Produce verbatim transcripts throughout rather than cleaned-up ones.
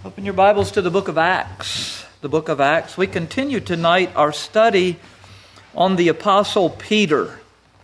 Open your Bibles to the book of Acts. The book of Acts. We continue tonight our study on the Apostle Peter.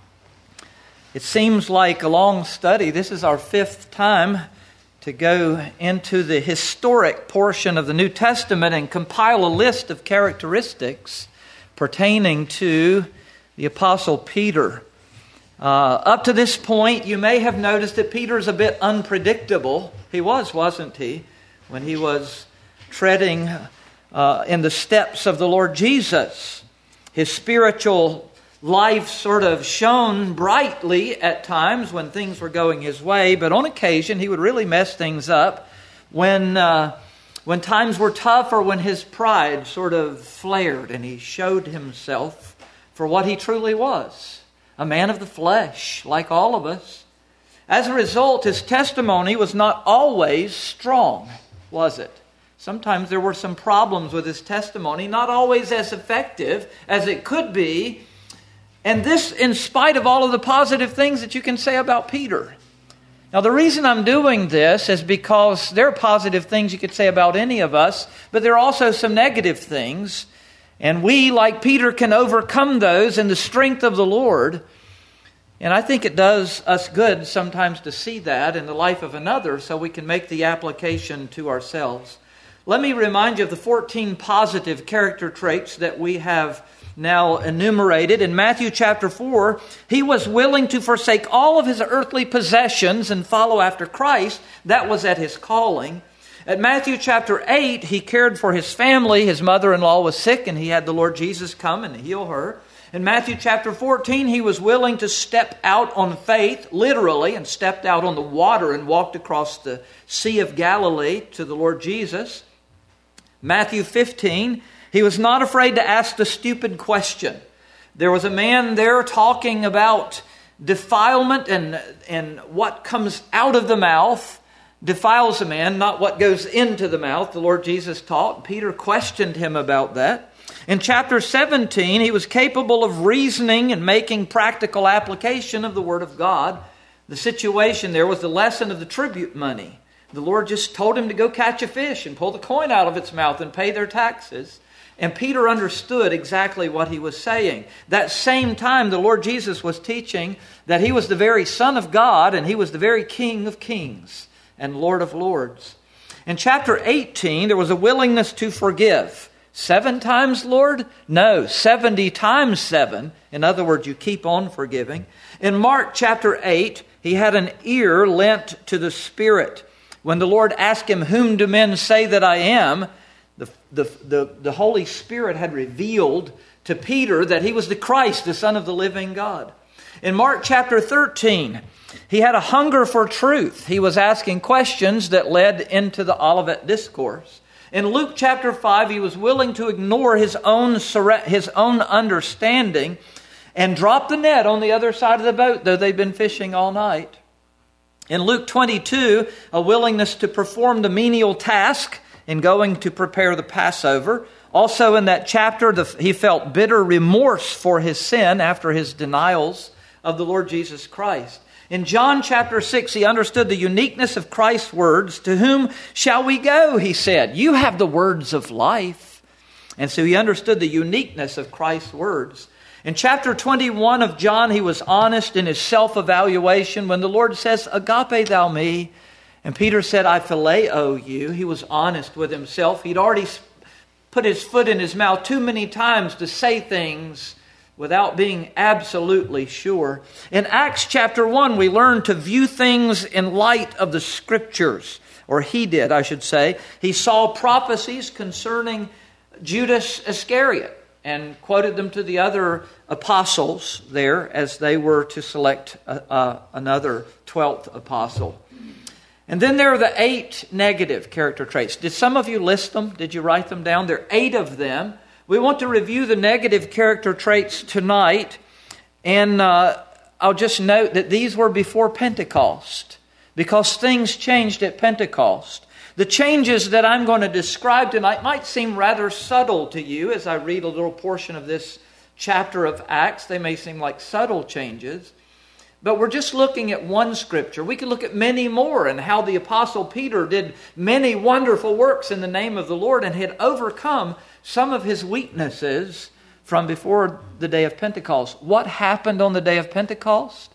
It seems like a long study. This is our fifth time to go into the historic portion of the New Testament and compile a list of characteristics pertaining to the Apostle Peter. Uh, up to this point, you may have noticed that Peter's a bit unpredictable. He was, wasn't he? When he was treading uh, in the steps of the Lord Jesus. His spiritual life sort of shone brightly at times when things were going his way, but on occasion he would really mess things up when, uh, when times were tough or when his pride sort of flared and he showed himself for what he truly was, a man of the flesh, like all of us. As a result, his testimony was not always strong, was it? Sometimes there were some problems with his testimony, not always as effective as it could be. And this in spite of all of the positive things that you can say about Peter. Now the reason I'm doing this is because there are positive things you could say about any of us, but there are also some negative things. And we, like Peter, can overcome those in the strength of the Lord. And I think it does us good sometimes to see that in the life of another so we can make the application to ourselves. Let me remind you of the fourteen positive character traits that we have now enumerated. In Matthew chapter four, he was willing to forsake all of his earthly possessions and follow after Christ. That was at his calling. At Matthew chapter eight, he cared for his family. His mother-in-law was sick and he had the Lord Jesus come and heal her. In Matthew chapter fourteen, he was willing to step out on faith, literally, and stepped out on the water and walked across the Sea of Galilee to the Lord Jesus. Matthew fifteen, he was not afraid to ask the stupid question. There was a man there talking about defilement and, and what comes out of the mouth defiles a man, not what goes into the mouth. The Lord Jesus taught. Peter questioned him about that. In chapter seventeen, he was capable of reasoning and making practical application of the Word of God. The situation there was the lesson of the tribute money. The Lord just told him to go catch a fish and pull the coin out of its mouth and pay their taxes. And Peter understood exactly what he was saying. That same time, the Lord Jesus was teaching that he was the very Son of God and he was the very King of kings and Lord of lords. In chapter eighteen, there was a willingness to forgive. Seven times, Lord? No, seventy times seven. In other words, you keep on forgiving. In Mark chapter eight, he had an ear lent to the Spirit. When the Lord asked him, "Whom do men say that I am?" The, the, the, the Holy Spirit had revealed to Peter that he was the Christ, the Son of the living God. In Mark chapter thirteen, he had a hunger for truth. He was asking questions that led into the Olivet Discourse. In Luke chapter five, he was willing to ignore his own, his own understanding and drop the net on the other side of the boat, though they'd been fishing all night. In Luke twenty-two, a willingness to perform the menial task in going to prepare the Passover. Also in that chapter, the, he felt bitter remorse for his sin after his denials of the Lord Jesus Christ. In John chapter six, he understood the uniqueness of Christ's words. "To whom shall we go?" he said. "You have the words of life." And so he understood the uniqueness of Christ's words. In chapter twenty-one of John, he was honest in his self-evaluation. When the Lord says, "Agape thou me," and Peter said, "I phileo you," he was honest with himself. He'd already put his foot in his mouth too many times to say things without being absolutely sure. In Acts chapter one, we learn to view things in light of the Scriptures. Or he did, I should say. He saw prophecies concerning Judas Iscariot and quoted them to the other apostles there as they were to select a, a, another twelfth apostle. And then there are the eight negative character traits. Did some of you list them? Did you write them down? There are eight of them. We want to review the negative character traits tonight, and uh, I'll just note that these were before Pentecost, because things changed at Pentecost. The changes that I'm going to describe tonight might seem rather subtle to you as I read a little portion of this chapter of Acts. They may seem like subtle changes, But we're just looking at one scripture. We could look at many more and how the Apostle Peter did many wonderful works in the name of the Lord and had overcome some of his weaknesses from before the day of Pentecost. What happened on the day of Pentecost?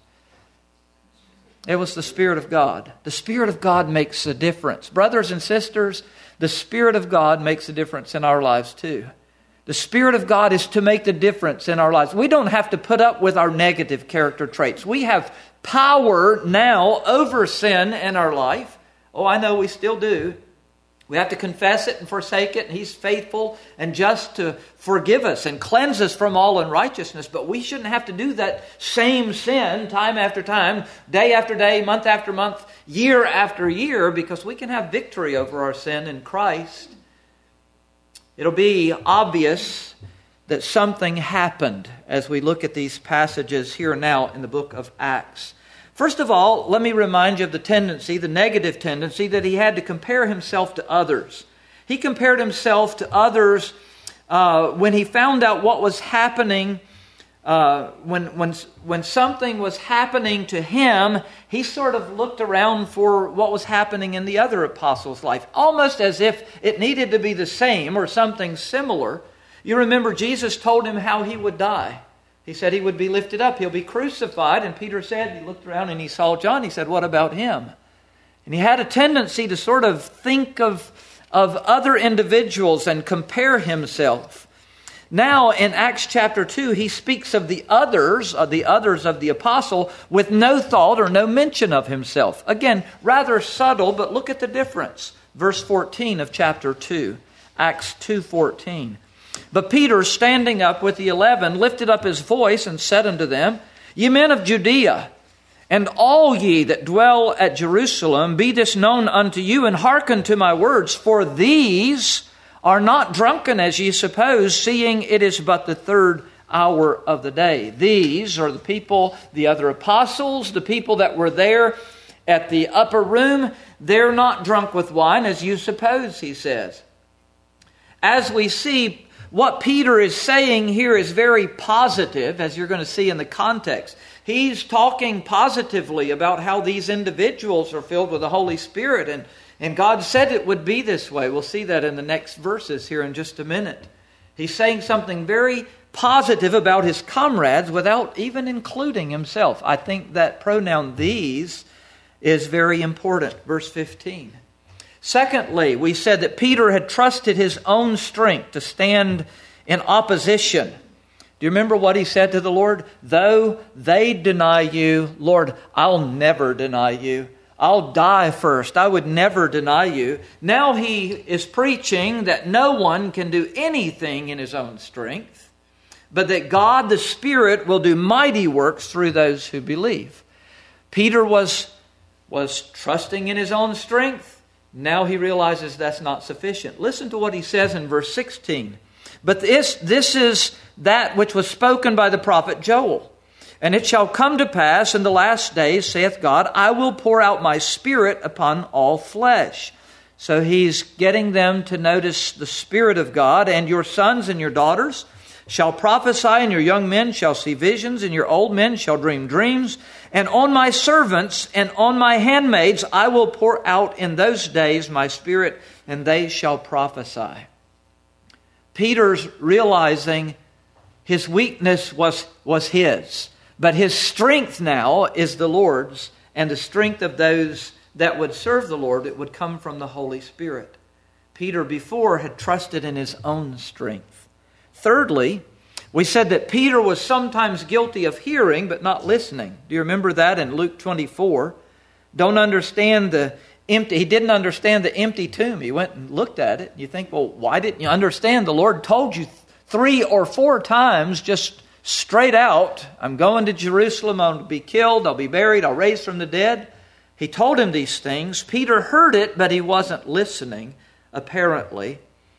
It was the Spirit of God. The Spirit of God makes a difference. Brothers and sisters, the Spirit of God makes a difference in our lives too. The Spirit of God is to make the difference in our lives. We don't have to put up with our negative character traits. We have power now over sin in our life. Oh, I know we still do. We have to confess it and forsake it, and He's faithful and just to forgive us and cleanse us from all unrighteousness. But we shouldn't have to do that same sin time after time, day after day, month after month, year after year, because we can have victory over our sin in Christ. It'll be obvious that something happened as we look at these passages here now in the book of Acts. First of all, let me remind you of the tendency, the negative tendency, that he had to compare himself to others. He compared himself to others uh, when he found out what was happening. Uh, when, when, when something was happening to him, he sort of looked around for what was happening in the other apostles' life, almost as if it needed to be the same or something similar. You remember Jesus told him how he would die. He said he would be lifted up, he'll be crucified. And Peter said, he looked around and he saw John. He said, what about him? And he had a tendency to sort of think of, of other individuals and compare himself. Now in Acts chapter two, he speaks of the others, of the others of the apostle, with no thought or no mention of himself. Again, rather subtle, but look at the difference. Verse fourteen of chapter two, Acts two fourteen. But Peter, standing up with the eleven, lifted up his voice and said unto them, Ye men of Judea, and all ye that dwell at Jerusalem, be this known unto you, and hearken to my words. For these are not drunken as ye suppose, seeing it is but the third hour of the day. These are the people, the other apostles, the people that were there at the upper room. They're not drunk with wine as you suppose, he says. As we see, what Peter is saying here is very positive, as you're going to see in the context. He's talking positively about how these individuals are filled with the Holy Spirit, and, and God said it would be this way. We'll see that in the next verses here in just a minute. He's saying something very positive about his comrades without even including himself. I think that pronoun these is very important. Verse fifteen. Secondly, we said that Peter had trusted his own strength to stand in opposition. Do you remember what he said to the Lord? Though they deny you, Lord, I'll never deny you. I'll die first. I would never deny you. Now he is preaching that no one can do anything in his own strength, but that God the Spirit will do mighty works through those who believe. Peter was, was trusting in his own strength. Now he realizes that's not sufficient. Listen to what he says in verse sixteen. But this, this is that which was spoken by the prophet Joel. And it shall come to pass in the last days, saith God, I will pour out my Spirit upon all flesh. So he's getting them to notice the Spirit of God. And your sons and your daughters shall prophesy, and your young men shall see visions, and your old men shall dream dreams. And on my servants and on my handmaids I will pour out in those days my Spirit, and they shall prophesy. Peter's realizing his weakness was, was his, but his strength now is the Lord's, and the strength of those that would serve the Lord, it would come from the Holy Spirit. Peter before had trusted in his own strength. Thirdly, we said that Peter was sometimes guilty of hearing but not listening. Do you remember that in Luke twenty-four? Don't understand the empty. He didn't understand the empty tomb. He went and looked at it. You think, well, why didn't you understand? The Lord told you three or four times, just straight out, I'm going to Jerusalem. I'm going to be killed. I'll be buried. I'll raise from the dead. He told him these things. Peter heard it, but he wasn't listening, apparently.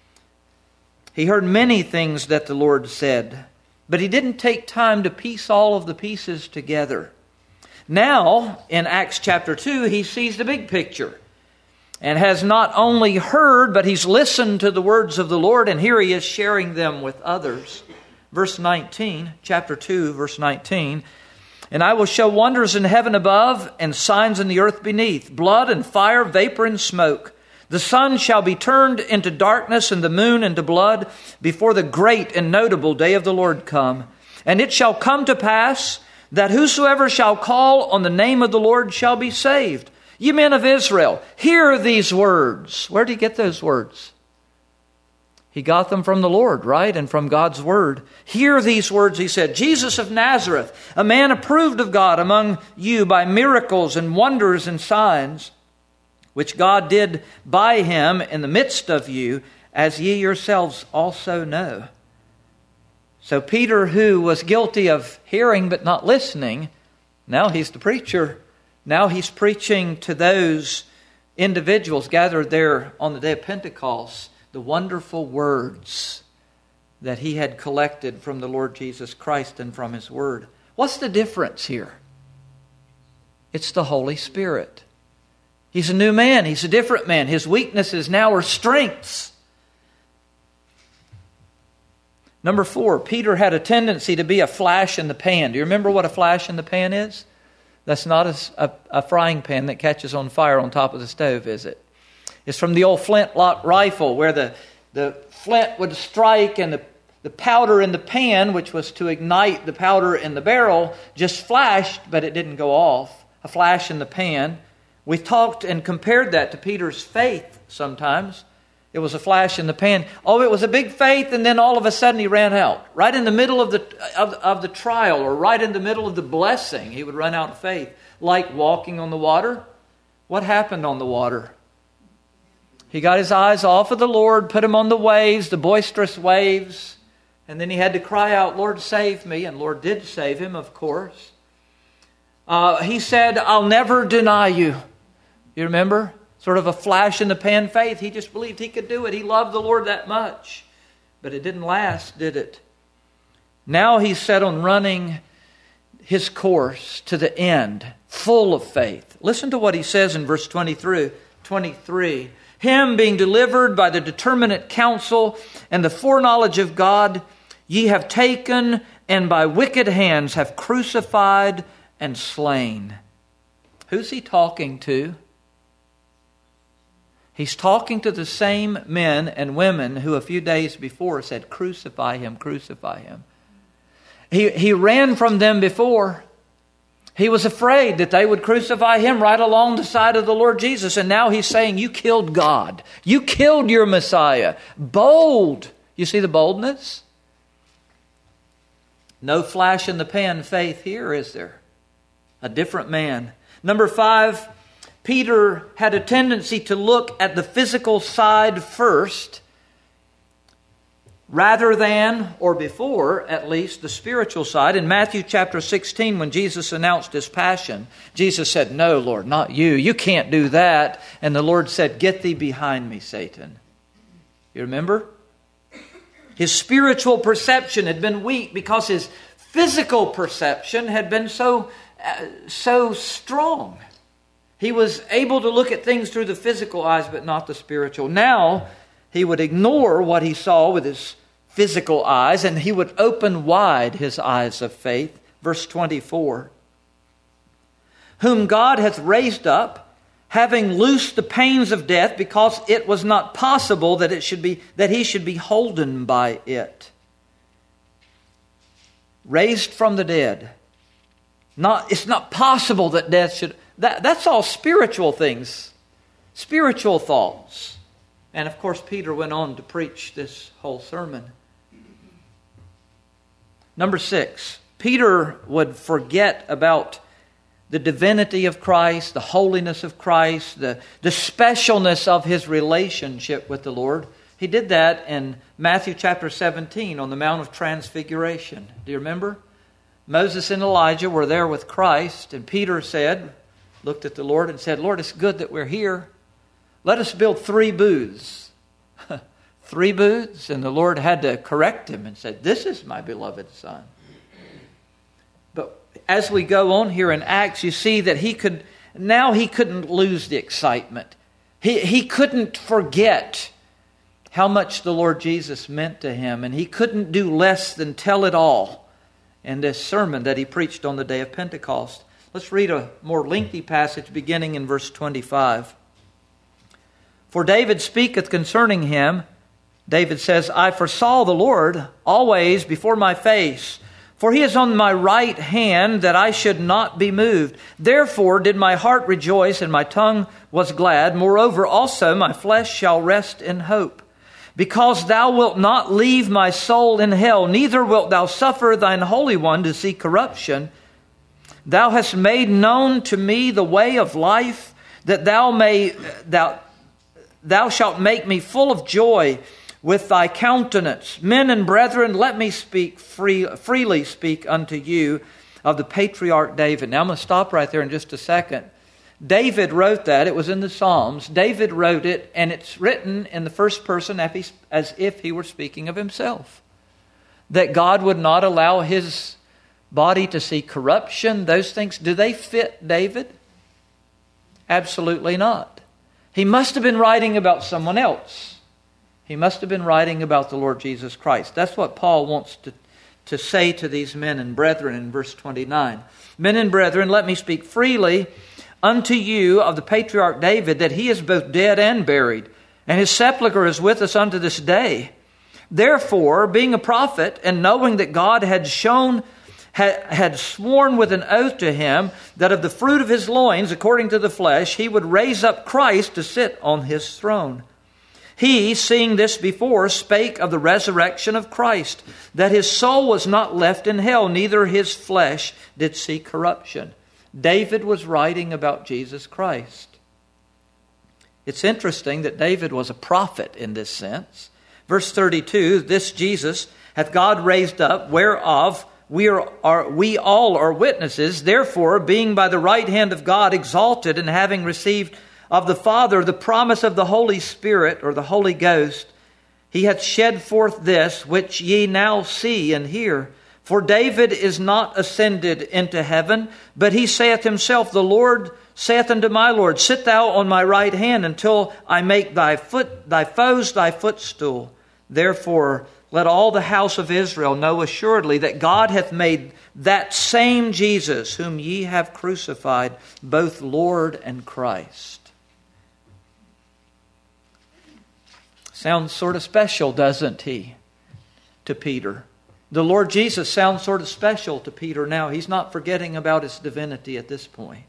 He heard many things that the Lord said, but he didn't take time to piece all of the pieces together. Now, in Acts chapter two, he sees the big picture and has not only heard, but he's listened to the words of the Lord, and here he is sharing them with others. Verse nineteen, chapter two, verse nineteen, And I will show wonders in heaven above and signs in the earth beneath, blood and fire, vapor and smoke. The sun shall be turned into darkness and the moon into blood before the great and notable day of the Lord come. And it shall come to pass that whosoever shall call on the name of the Lord shall be saved. Ye men of Israel, hear these words. Where did he get those words? He got them from the Lord, right? And from God's word. Hear these words, he said. Jesus of Nazareth, a man approved of God among you by miracles and wonders and signs, which God did by him in the midst of you, as ye yourselves also know. So Peter, who was guilty of hearing but not listening, now he's the preacher. Now he's preaching to those individuals gathered there on the day of Pentecost, the wonderful words that he had collected from the Lord Jesus Christ and from his word. What's the difference here? It's the Holy Spirit. He's a new man. He's a different man. His weaknesses now are strengths. Number four, Peter had a tendency to be a flash in the pan. Do you remember what a flash in the pan is? That's not a, a, a frying pan that catches on fire on top of the stove, is it? It's from the old flintlock rifle where the, the flint would strike and the, the powder in the pan, which was to ignite the powder in the barrel, just flashed, but it didn't go off. A flash in the pan. We talked and compared that to Peter's faith sometimes. It was a flash in the pan. Oh, it was a big faith, and then all of a sudden he ran out. Right in the middle of the of, of the trial, or right in the middle of the blessing, he would run out of faith. Like walking on the water. What happened on the water? He got his eyes off of the Lord, put him on the waves, the boisterous waves, and then he had to cry out, Lord, save me. And Lord did save him, of course. Uh, he said, I'll never deny you. You remember? Sort of a flash in the pan faith. He just believed he could do it. He loved the Lord that much. But it didn't last, did it? Now he's set on running his course to the end, full of faith. Listen to what he says in verse twenty-three. twenty-three. Him being delivered by the determinate counsel and the foreknowledge of God, ye have taken and by wicked hands have crucified and slain. Who's he talking to? He's talking to the same men and women who a few days before said, crucify him, crucify him. He, he ran from them before. He was afraid that they would crucify him right along the side of the Lord Jesus. And now he's saying, you killed God. You killed your Messiah. Bold. You see the boldness? No flash in the pan faith here, is there? A different man. Number five, Peter had a tendency to look at the physical side first, rather than, or before at least, the spiritual side. In Matthew chapter sixteen, when Jesus announced his passion, Jesus said, no, Lord, not you. You can't do that. And the Lord said, get thee behind me, Satan. You remember? His spiritual perception had been weak because his physical perception had been so, uh, so strong. He was able to look at things through the physical eyes, but not the spiritual. Now, he would ignore what he saw with his physical eyes, and he would open wide his eyes of faith. Verse twenty-four. Whom God hath raised up, having loosed the pains of death, because it was not possible that it should be that he should be holden by it. Raised from the dead. Not, it's not possible that death should... That, that's all spiritual things. Spiritual thoughts. And of course, Peter went on to preach this whole sermon. Number six, Peter would forget about the divinity of Christ, the holiness of Christ, the, the specialness of his relationship with the Lord. He did that in Matthew chapter seventeen on the Mount of Transfiguration. Do you remember? Moses and Elijah were there with Christ, and Peter said, looked at the Lord and said, Lord, it's good that we're here. Let us build three booths. Three booths? And the Lord had to correct him and said, this is my beloved Son. But as we go on here in Acts, you see that he could, now he couldn't lose the excitement. He, he couldn't forget how much the Lord Jesus meant to him. And he couldn't do less than tell it all in this sermon that he preached on the day of Pentecost. Let's read a more lengthy passage beginning in verse twenty-five. For David speaketh concerning him, David says, I foresaw the Lord always before my face, for he is on my right hand, that I should not be moved. Therefore did my heart rejoice, and my tongue was glad. Moreover also my flesh shall rest in hope. Because thou wilt not leave my soul in hell, neither wilt thou suffer thine Holy One to see corruption. Thou hast made known to me the way of life, that thou may thou thou shalt make me full of joy with thy countenance. Men and brethren, let me speak free, freely speak unto you of the patriarch David. Now I'm going to stop right there in just a second. David wrote that. It was in the Psalms. David wrote it, and it's written in the first person as if he were speaking of himself. That God would not allow his body to see corruption, those things. Do they fit David? Absolutely not. He must have been writing about someone else. He must have been writing about the Lord Jesus Christ. That's what Paul wants to, to say to these men and brethren in verse twenty-nine. Men and brethren, let me speak freely unto you of the patriarch David, that he is both dead and buried, and his sepulchre is with us unto this day. Therefore, being a prophet, and knowing that God had shown, had, had sworn with an oath to him, that of the fruit of his loins, according to the flesh, he would raise up Christ to sit on his throne. He, seeing this before, spake of the resurrection of Christ, that his soul was not left in hell, neither his flesh did see corruption. David was writing about Jesus Christ. It's interesting that David was a prophet in this sense. Verse thirty-two, this Jesus hath God raised up, whereof we are, are we all are witnesses. Therefore, being by the right hand of God exalted, and having received of the Father the promise of the Holy Spirit, or the Holy Ghost, he hath shed forth this, which ye now see and hear. For David is not ascended into heaven, but he saith himself, the Lord saith unto my Lord, sit thou on my right hand, until I make thy foot thy foes thy footstool. Therefore let all the house of Israel know assuredly that God hath made that same Jesus, whom ye have crucified, both Lord and Christ. Sounds sort of special, doesn't he, to Peter? The Lord Jesus sounds sort of special to Peter now. He's not forgetting about his divinity at this point.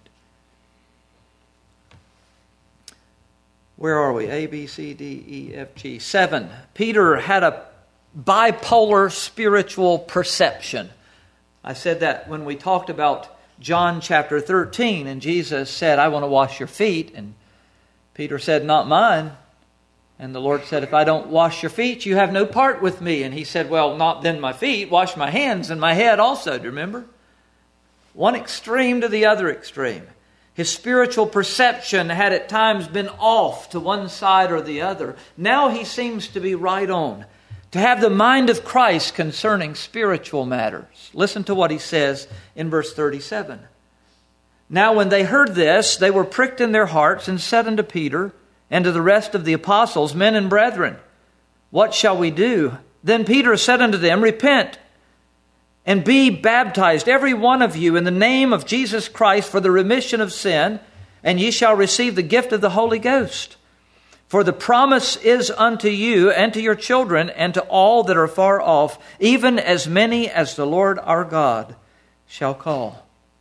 Where are we? A, B, C, D, E, F, G. Seven. Peter had a bipolar spiritual perception. I said that when we talked about John chapter thirteen, and Jesus said, I want to wash your feet. And Peter said, not mine. And the Lord said, if I don't wash your feet, you have no part with me. And he said, well, not then my feet, wash my hands and my head also. Do you remember? One extreme to the other extreme. His spiritual perception had at times been off to one side or the other. Now he seems to be right on, to have the mind of Christ concerning spiritual matters. Listen to what he says in verse thirty-seven. Now when they heard this, they were pricked in their hearts, and said unto Peter and to the rest of the apostles, men and brethren, what shall we do? Then Peter said unto them, repent, and be baptized, every one of you, in the name of Jesus Christ for the remission of sin, and ye shall receive the gift of the Holy Ghost. For the promise is unto you, and to your children, and to all that are far off, even as many as the Lord our God shall call.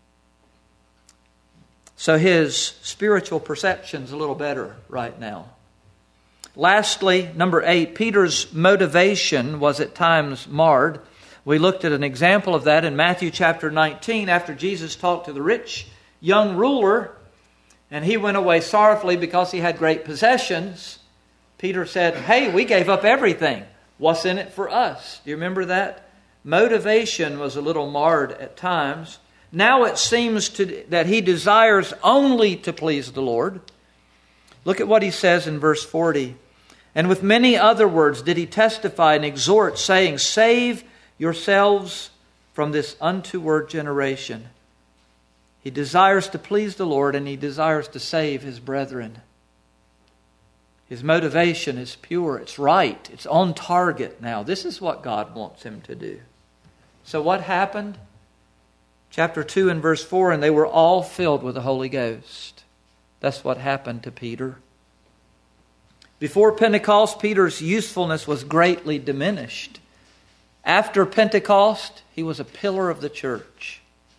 So his spiritual perception's a little better right now. Lastly, number eight, Peter's motivation was at times marred. We looked at an example of that in Matthew chapter nineteen, after Jesus talked to the rich young ruler, and he went away sorrowfully because he had great possessions. Peter said, hey, we gave up everything. What's in it for us? Do you remember that? Motivation was a little marred at times. Now it seems to, that he desires only to please the Lord. Look at what he says in verse forty. And with many other words did he testify and exhort, saying, save yourselves from this untoward generation. He desires to please the Lord, and he desires to save his brethren. His motivation is pure. It's right. It's on target now. This is what God wants him to do. So what happened? Chapter two and verse four, and they were all filled with the Holy Ghost. That's what happened to Peter. Before Pentecost, Peter's usefulness was greatly diminished. After Pentecost, he was a pillar of the church.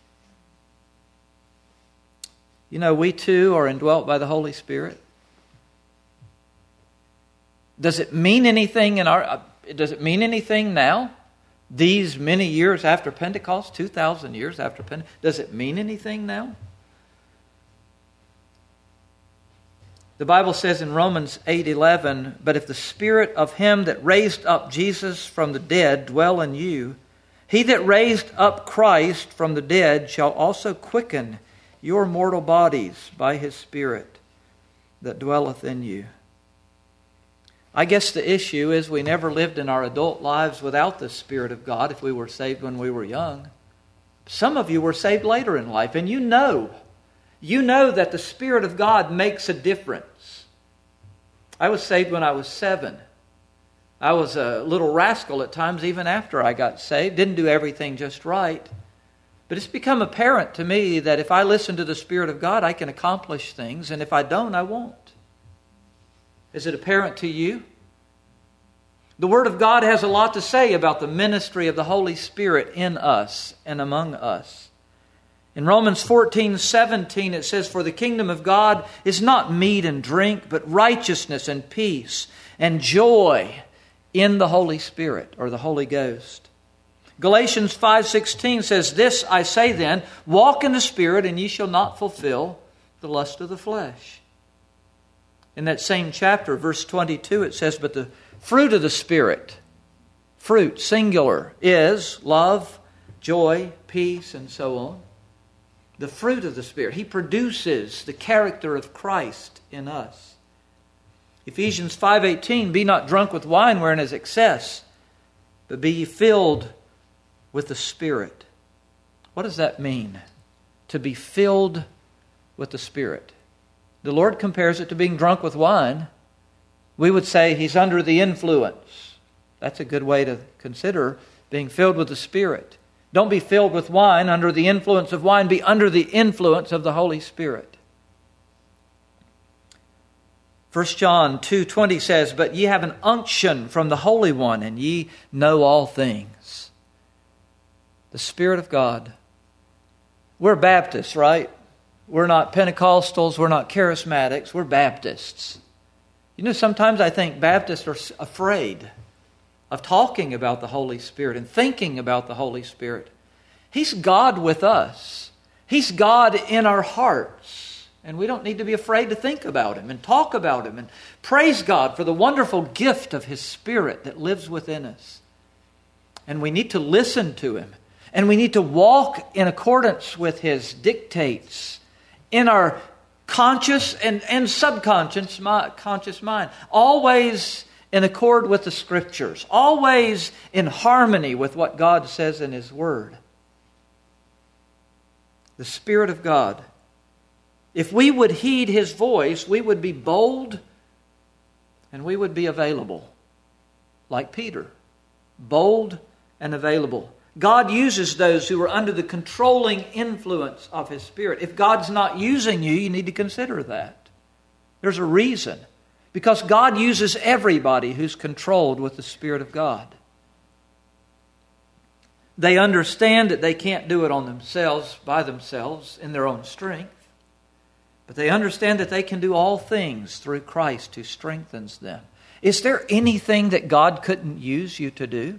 You know, we too are indwelt by the Holy Spirit. Does it mean anything in our? Does it mean anything now? These many years after Pentecost, two thousand years after Pentecost, does it mean anything now? The Bible says in Romans eight eleven, "But if the Spirit of Him that raised up Jesus from the dead dwell in you, He that raised up Christ from the dead shall also quicken your mortal bodies by His Spirit that dwelleth in you." I guess the issue is we never lived in our adult lives without the Spirit of God if we were saved when we were young. Some of you were saved later in life, and you know, you know that the Spirit of God makes a difference. I was saved when I was seven. I was a little rascal at times even after I got saved. Didn't do everything just right. But it's become apparent to me that if I listen to the Spirit of God, I can accomplish things, and if I don't, I won't. Is it apparent to you? The Word of God has a lot to say about the ministry of the Holy Spirit in us and among us. In Romans fourteen seventeen it says, "For the kingdom of God is not meat and drink, but righteousness and peace and joy in the Holy Spirit," or the Holy Ghost. Galatians five sixteen says, "This I say then, walk in the Spirit, and ye shall not fulfill the lust of the flesh." In that same chapter, verse twenty-two, it says, "But the fruit of the Spirit," fruit, singular, is love, joy, peace, and so on. The fruit of the Spirit. He produces the character of Christ in us. Ephesians five eighteen, "Be not drunk with wine wherein is excess, but be ye filled with the Spirit." What does that mean? To be filled with the Spirit. The Lord compares it to being drunk with wine. We would say He's under the influence. That's a good way to consider being filled with the Spirit. Don't be filled with wine under the influence of wine. Be under the influence of the Holy Spirit. First John two twenty says, "But ye have an unction from the Holy One, and ye know all things." The Spirit of God. We're Baptists, right? We're not Pentecostals. We're not Charismatics. We're Baptists. You know, sometimes I think Baptists are afraid of talking about the Holy Spirit and thinking about the Holy Spirit. He's God with us. He's God in our hearts. And we don't need to be afraid to think about Him and talk about Him and praise God for the wonderful gift of His Spirit that lives within us. And we need to listen to Him. And we need to walk in accordance with His dictates in our conscious and, and subconscious conscious mind. Always in accord with the Scriptures. Always in harmony with what God says in His Word. The Spirit of God. If we would heed His voice, we would be bold and we would be available. Like Peter. Bold and available. God uses those who are under the controlling influence of His Spirit. If God's not using you, you need to consider that. There's a reason. Because God uses everybody who's controlled with the Spirit of God. They understand that they can't do it on themselves, by themselves, in their own strength. But they understand that they can do all things through Christ who strengthens them. Is there anything that God couldn't use you to do?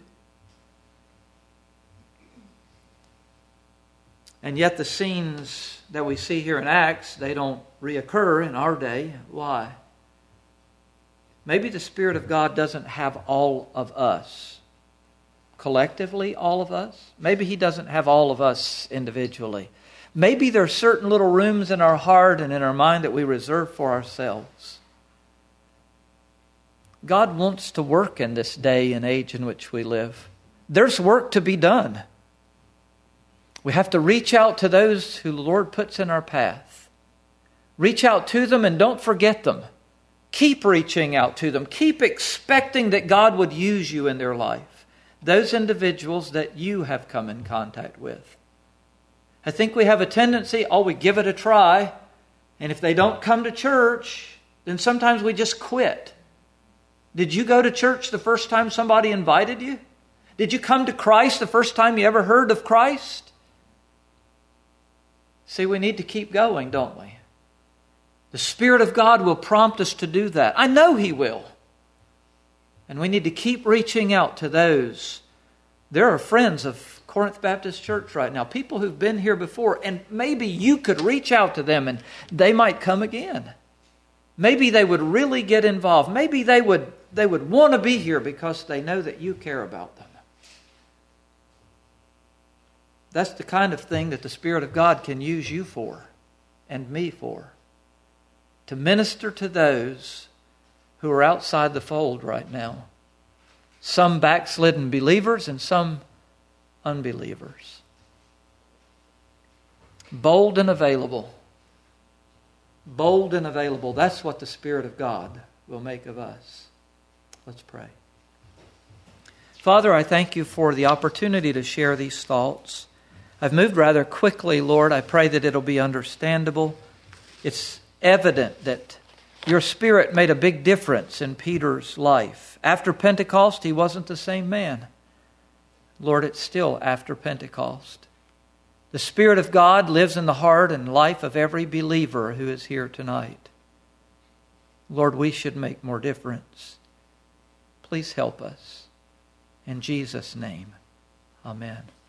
And yet the scenes that we see here in Acts, they don't reoccur in our day. Why? Maybe the Spirit of God doesn't have all of us. Collectively, all of us. Maybe He doesn't have all of us individually. Maybe there are certain little rooms in our heart and in our mind that we reserve for ourselves. God wants to work in this day and age in which we live. There's work to be done. We have to reach out to those who the Lord puts in our path. Reach out to them and don't forget them. Keep reaching out to them. Keep expecting that God would use you in their life. those individuals that you have come in contact with. I think we have a tendency, oh, we give it a try, and if they don't come to church, then sometimes we just quit. Did you go to church the first time somebody invited you? Did you come to Christ the first time you ever heard of Christ? See, we need to keep going, don't we? The Spirit of God will prompt us to do that. I know He will. And we need to keep reaching out to those. There are friends of Corinth Baptist Church right now, people who've been here before, and maybe you could reach out to them and they might come again. Maybe they would really get involved. Maybe they would, they would want to be here because they know that you care about them. That's the kind of thing that the Spirit of God can use you for and me for. To minister to those who are outside the fold right now. Some backslidden believers and some unbelievers. Bold and available. Bold and available. That's what the Spirit of God will make of us. Let's pray. Father, I thank you for the opportunity to share these thoughts. I've moved rather quickly, Lord. I pray that it'll be understandable. It's evident that your Spirit made a big difference in Peter's life. After Pentecost, he wasn't the same man. Lord, it's still after Pentecost. The Spirit of God lives in the heart and life of every believer who is here tonight. Lord, we should make more difference. Please help us. In Jesus' name, amen.